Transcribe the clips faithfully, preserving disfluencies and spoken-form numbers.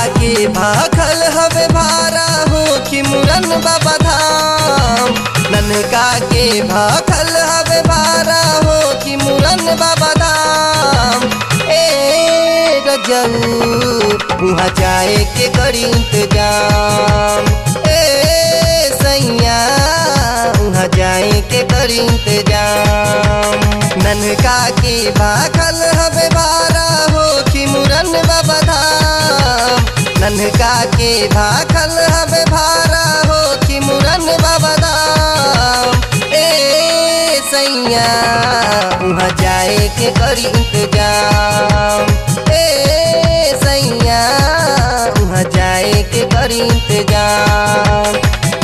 के भाखल हवे भारा हो कि मुरन बाबा धाम। ननका के भाखल हवे भारा हो कि मुरन बाबा धाम। ए रजऊ वहाँ जाए के करी इंतजाम। ए सैया वहाँ जाए के करी इंतजाम। ननका के भाखल हवे भारा हो कि मुरन बाबा धाम। ननका के भाखल हवे भारा हो कि मुरन बाबा धाम। ए सैया वहाँ जाए के करी इंतजाम। ए सैया वहाँ जाए के करी इंतजाम।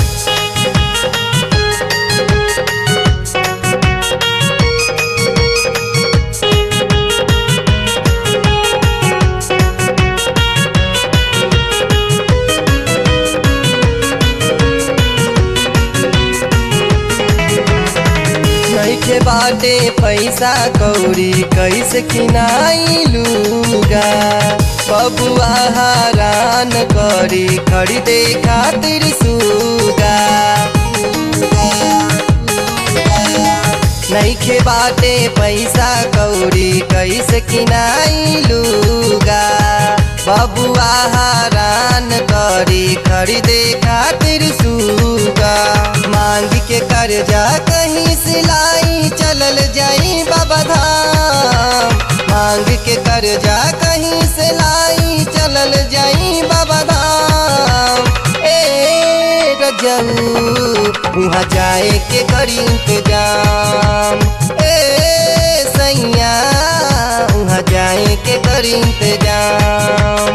नइखे बाटे पैसा कौड़ी कैसे किनाई लूगा। बबुआ हरान करी खरीदे खातिर सूगा। नइखे बाटे पैसा कौड़ी कैसे किनाई लूगा। बबुआ हरान करी खरीदे खातिर सूगा। मांग के कर्जा कहीं सिलाई चलल जाई बाबा धाम। मांग के कर्जा कहीं सिलाई चलल जाई बाबा धाम। ए रजऊ वहाँ जाए के करी इंतजाम। ए सैया वहाँ जाए के करी इंतजाम।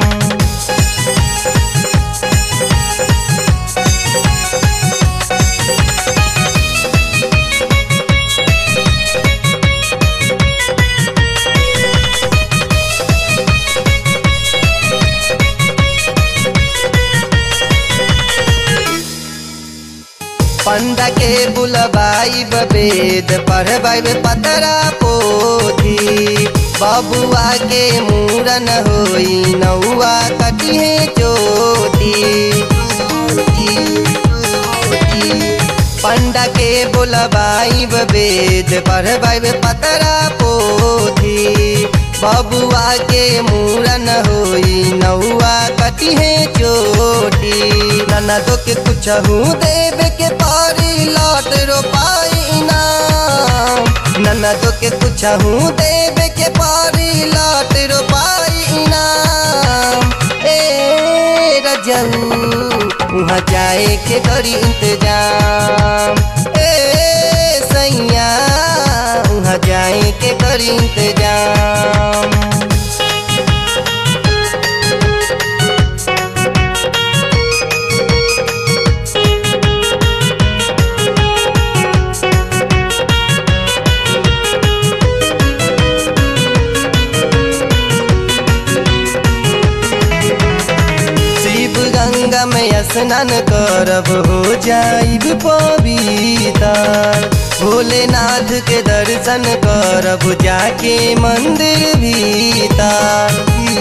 पंडा के बुलबाई बेद पढ़बाई पतरा पोथी। बबुआ के मूरन होई नौआ कटिहे चोटी। पंडा के बुलबाई बेद पढ़बाई पतरा पोथी। बबुआ के मूरन होई नौआ कटिहे चोटी। ननदो के कुछ देवे के पारी लौट रोपाई इनाम। ननदो के कुछ देवे के पारी लौट रोपाई इनाम। ए रजऊ वहाँ जाए के करी इंतजाम। ए सैया वहाँ जाए के करी इंतजाम। गंगा में स्नान करब हो जाइब पवित्र। भोलेनाथ के दर्शन करब जाके मंदिर भीतर।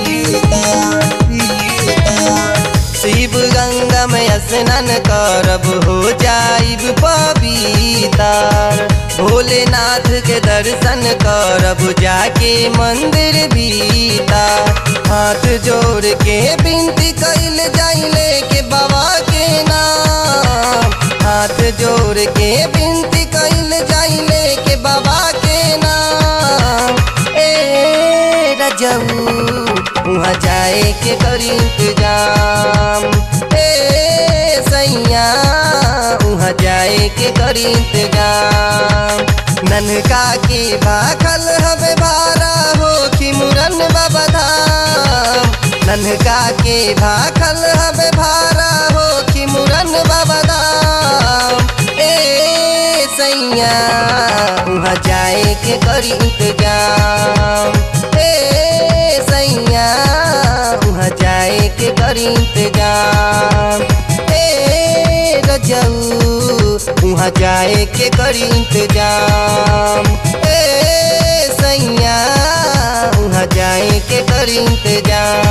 शिव गंगा में स्नान करब हो जाइब पवित्र। भोलेनाथ के दर्शन करब जाके मंदिर भीतर। हाथ जोड़ के विनती कैल जाइले के बाबा के नाम। हाथ जोड़ के विनती कैल जाइले के बाबा के नाम। ए रजऊ वहाँ जाए के करी इंतजाम। ए सैया वहाँ जाए के करी इंतजाम। ननका के भाखल हवे भारा हो कि मुरन बाबा धाम। ननका के भाखल हवे भारा हो कि मुरन बाबा धाम। ए सैया वहाँ जाए के करी इंतजाम। ए सैया वहाँ जाए के करी इंतजाम। ए रजऊ वहाँ जाए के करी इंतजाम। ए सैया वहाँ जाए के करी इंतजाम।